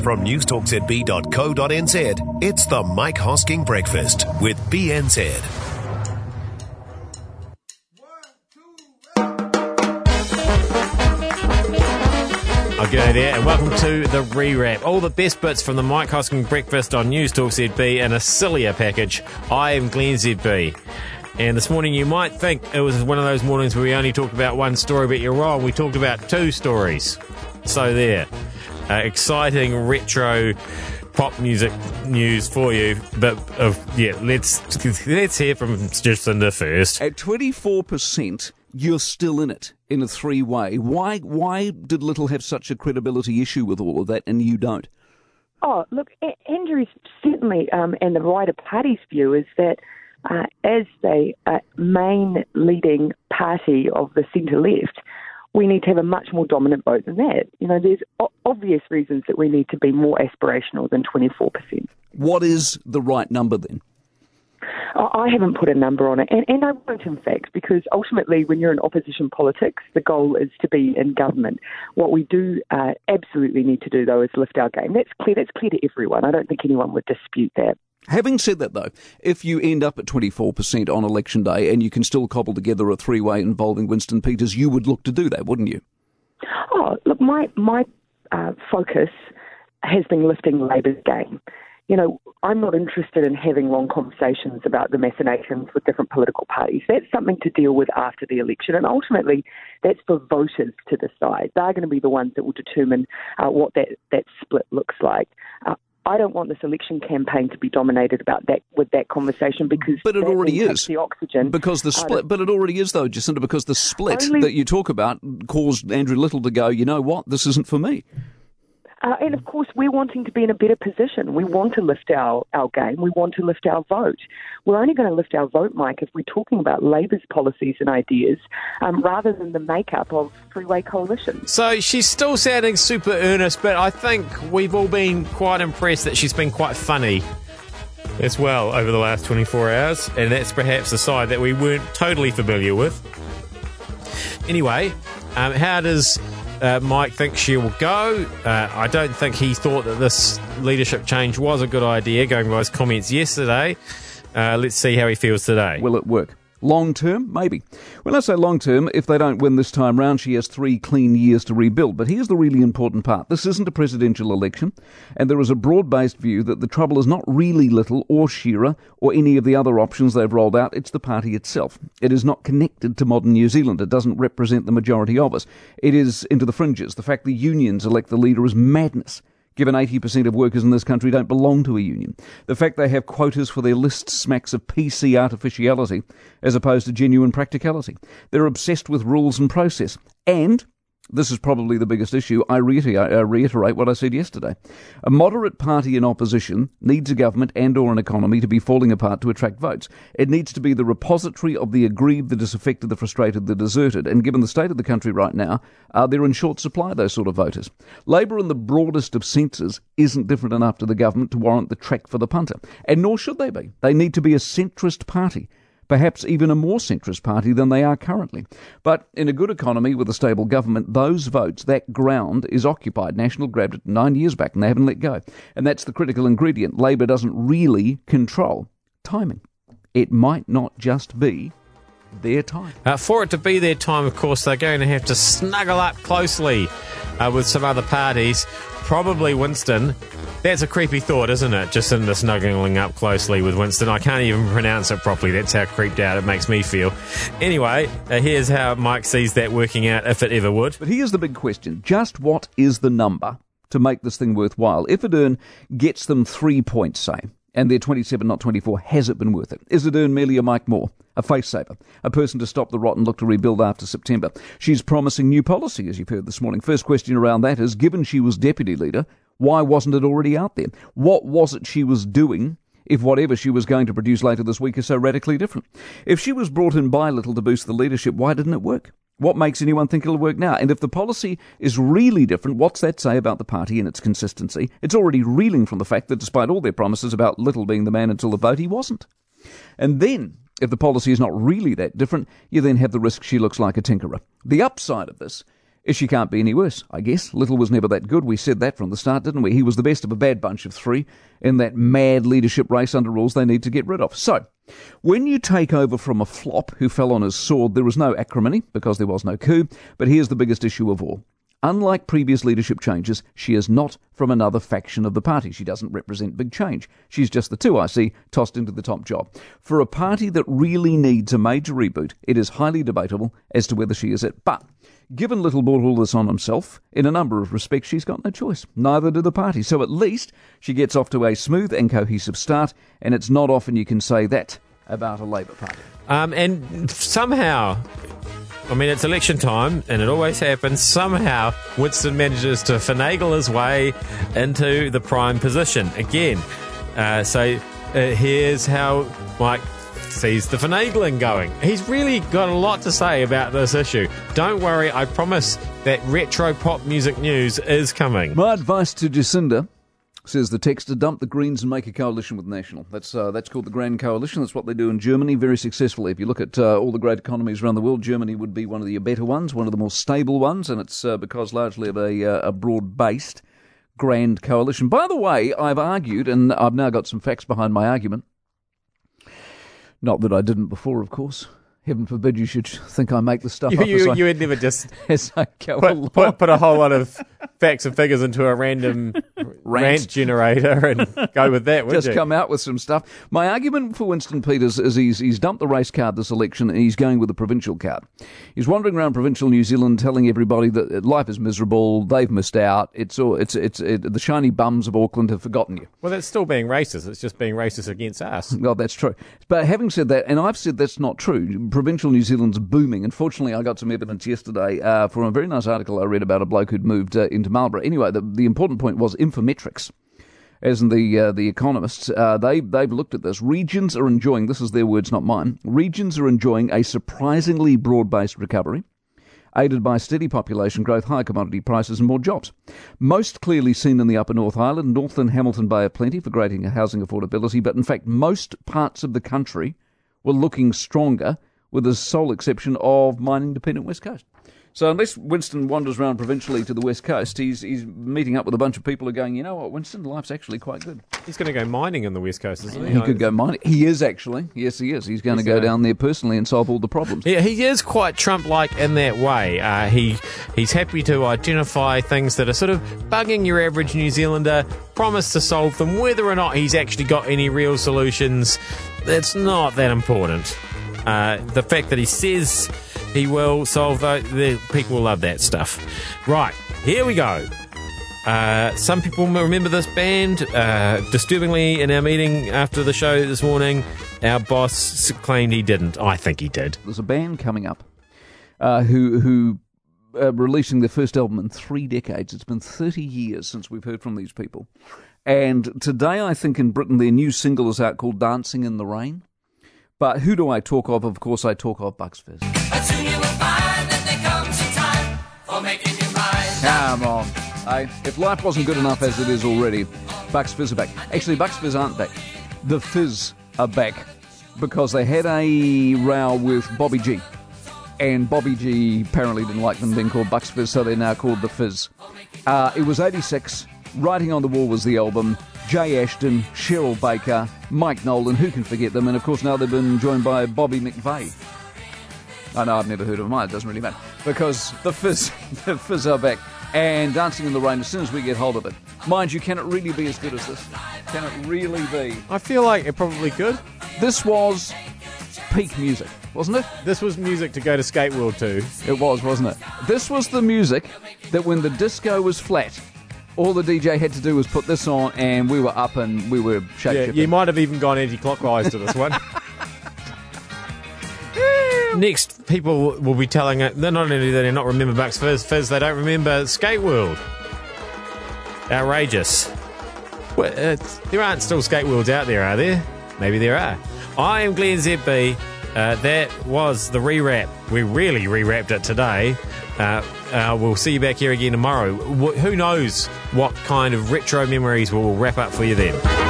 From newstalkzb.co.nz, it's the Mike Hosking Breakfast with BNZ. G'day there, and welcome to the rewrap. All the best bits from the Mike Hosking Breakfast on News Talk ZB in a sillier package. I am Glenn ZB. And this morning you might think it was one of those mornings where we only talked about one story, but you're wrong. We talked about two stories. So there. Exciting retro pop music news for you. But let's hear from Jacinda first. At 24%, you're still in it in a three-way. Why did Little have such a credibility issue with all of that and you don't? Oh, look, Andrew's certainly, and the wider party's view is that as the main leading party of the centre-left, we need to have a much more dominant vote than that. You know, there's obvious reasons that we need to be more aspirational than 24%. What is the right number then? I haven't put a number on it, and I won't, in fact, because ultimately when you're in opposition politics, the goal is to be in government. What we do absolutely need to do, though, is lift our game. That's clear to everyone. I don't think anyone would dispute that. Having said that, though, if you end up at 24% on election day and you can still cobble together a three-way involving Winston Peters, you would look to do that, wouldn't you? Oh, look, my focus has been lifting Labour's game. You know, I'm not interested in having long conversations about the machinations with different political parties. That's something to deal with after the election, and ultimately that's for voters to decide. They're going to be the ones that will determine what that split looks like. I don't want this election campaign to be dominated with that conversation because but it already is the oxygen. Because the split, but it already is though, Jacinda, because the split that you talk about caused Andrew Little to go, you know what, this isn't for me. And of course, we're wanting to be in a better position. We want to lift our game. We want to lift our vote. We're only going to lift our vote, Mike, if we're talking about Labour's policies and ideas rather than the makeup of three-way coalitions. So she's still sounding super earnest, but I think we've all been quite impressed that she's been quite funny as well over the last 24 hours, and that's perhaps a side that we weren't totally familiar with. Anyway, how does Mike thinks she will go? I don't think he thought that this leadership change was a good idea, going by his comments yesterday. Let's see how he feels today. Will it work? Long term? Maybe. When I say long term, if they don't win this time round, she has 3 clean years to rebuild. But here's the really important part. This isn't a presidential election, and there is a broad-based view that the trouble is not really Little or Shearer or any of the other options they've rolled out. It's the party itself. It is not connected to modern New Zealand. It doesn't represent the majority of us. It is into the fringes. The fact the unions elect the leader is madness, given 80% of workers in this country don't belong to a union. The fact they have quotas for their lists smacks of PC artificiality as opposed to genuine practicality. They're obsessed with rules and process. And this is probably the biggest issue. I reiterate what I said yesterday. A moderate party in opposition needs a government and or an economy to be falling apart to attract votes. It needs to be the repository of the aggrieved, the disaffected, the frustrated, the deserted. And given the state of the country right now, they're in short supply, those sort of voters. Labour in the broadest of senses isn't different enough to the government to warrant the track for the punter. And nor should they be. They need to be a centrist party. Perhaps even a more centrist party than they are currently. But in a good economy with a stable government, those votes, that ground is occupied. National grabbed it 9 years back and they haven't let go. And that's the critical ingredient. Labour doesn't really control timing. It might not just be their time. For it to be their time, of course, they're going to have to snuggle up closely with some other parties. Probably Winston. That's a creepy thought, isn't it? Jacinda snuggling up closely with Winston. I can't even pronounce it properly. That's how creeped out it makes me feel. Anyway, here's how Mike sees that working out, if it ever would. But here's the big question. Just what is the number to make this thing worthwhile? If Ardern gets them 3 points, say, and they're 27, not 24, has it been worth it? Is Ardern merely a Mike Moore, a face-saver, a person to stop the rot and look to rebuild after September? She's promising new policy, as you've heard this morning. First question around that is, given she was deputy leader, why wasn't it already out there? What was it she was doing if whatever she was going to produce later this week is so radically different? If she was brought in by Little to boost the leadership, why didn't it work? What makes anyone think it'll work now? And if the policy is really different, what's that say about the party and its consistency? It's already reeling from the fact that despite all their promises about Little being the man until the vote, he wasn't. And then, if the policy is not really that different, you then have the risk she looks like a tinkerer. The upside of this She can't be any worse, I guess. Little was never that good. We said that from the start, didn't we? He was the best of a bad bunch of three in that mad leadership race under rules they need to get rid of. So, when you take over from a flop who fell on his sword, there was no acrimony because there was no coup. But here's the biggest issue of all. Unlike previous leadership changes, she is not from another faction of the party. She doesn't represent big change. She's just the 2IC tossed into the top job. For a party that really needs a major reboot, it is highly debatable as to whether she is it. But given Little brought all this on himself, in a number of respects she's got no choice. Neither do the party. So at least she gets off to a smooth and cohesive start, and it's not often you can say that about a Labour Party. And somehow, I mean, it's election time, and it always happens. Somehow, Winston manages to finagle his way into the prime position again. Here's how Mike sees the finagling going. He's really got a lot to say about this issue. Don't worry, I promise that retro pop music news is coming. My advice to Jacinda, says the texter, dump the Greens and make a coalition with National. That's called the Grand Coalition. That's what they do in Germany very successfully. If you look at all the great economies around the world, Germany would be one of the better ones, one of the more stable ones, and it's because largely of a broad-based Grand Coalition. By the way, I've argued, and I've now got some facts behind my argument. Not that I didn't before, of course. Heaven forbid you should think I make the stuff up You would never just as I go along. Put a whole lot of facts and figures into a random rant generator and go with that, would just you? Come out with some stuff. My argument for Winston Peters is he's dumped the race card this election and he's going with the provincial card. He's wandering around provincial New Zealand telling everybody that life is miserable, they've missed out, the shiny bums of Auckland have forgotten you. Well, that's still being racist. It's just being racist against us. Well, that's true. But having said that, and I've said that's not true, provincial New Zealand's booming. Unfortunately, I got some evidence yesterday from a very nice article I read about a bloke who'd moved into Marlborough. Anyway, the important point was Infometrics, as in the economists. They've looked at this. Regions are enjoying, this is their words, not mine, regions are enjoying a surprisingly broad-based recovery, aided by steady population growth, high commodity prices and more jobs. Most clearly seen in the Upper North Island, Northland, Hamilton Bay have plenty for greater housing affordability, but in fact most parts of the country were looking stronger, with the sole exception of mining-dependent West Coast. So unless Winston wanders around provincially to the West Coast, he's meeting up with a bunch of people who are going, you know what, Winston, life's actually quite good. He's going to go mining in the West Coast, isn't he? He could go mining. He is, actually. Yes, he is. He's going to go down there personally and solve all the problems. Yeah, he is quite Trump-like in that way. He's happy to identify things that are sort of bugging your average New Zealander, promise to solve them. Whether or not he's actually got any real solutions, that's not that important. The fact that he says he will solve the people will love that stuff. Right, here we go. Some people remember this band. Disturbingly, in our meeting after the show this morning, our boss claimed he didn't. I think he did. There's a band coming up who releasing their first album in 3 decades. It's been 30 years since we've heard from these people. And today, I think in Britain, their new single is out called Dancing in the Rain. But who do I talk of? Of course, I talk of Bucks Fizz. But soon you will find that there comes a time for making your mind. Come on. If life wasn't good enough as it is already, Bucks Fizz are back. Actually, Bucks Fizz aren't back. The Fizz are back because they had a row with Bobby G. And Bobby G apparently didn't like them being called Bucks Fizz, so they're now called The Fizz. It was 86. Writing on the Wall was the album. Jay Ashton, Cheryl Baker, Mike Nolan, who can forget them? And of course now they've been joined by Bobby McVeigh. I know I've never heard of them either, it doesn't really matter. Because the Fizz are back. And Dancing in the Rain, as soon as we get hold of it. Mind you, can it really be as good as this? Can it really be? I feel like it probably could. This was peak music, wasn't it? This was music to go to Skate World to. It was, wasn't it? This was the music that when the disco was flat, all the DJ had to do was put this on and we were up and we were shape-shifting. Yeah, you might have even gone anti-clockwise to this one. Next, people will be telling it, not only do they not remember Bucks Fizz, they don't remember Skate World. Outrageous. Well, there aren't still Skate Worlds out there, are there? Maybe there are. I am Glenn ZB. That was the rewrap. We really rewrapped it today. We'll see you back here again tomorrow. Who knows what kind of retro memories we'll wrap up for you then.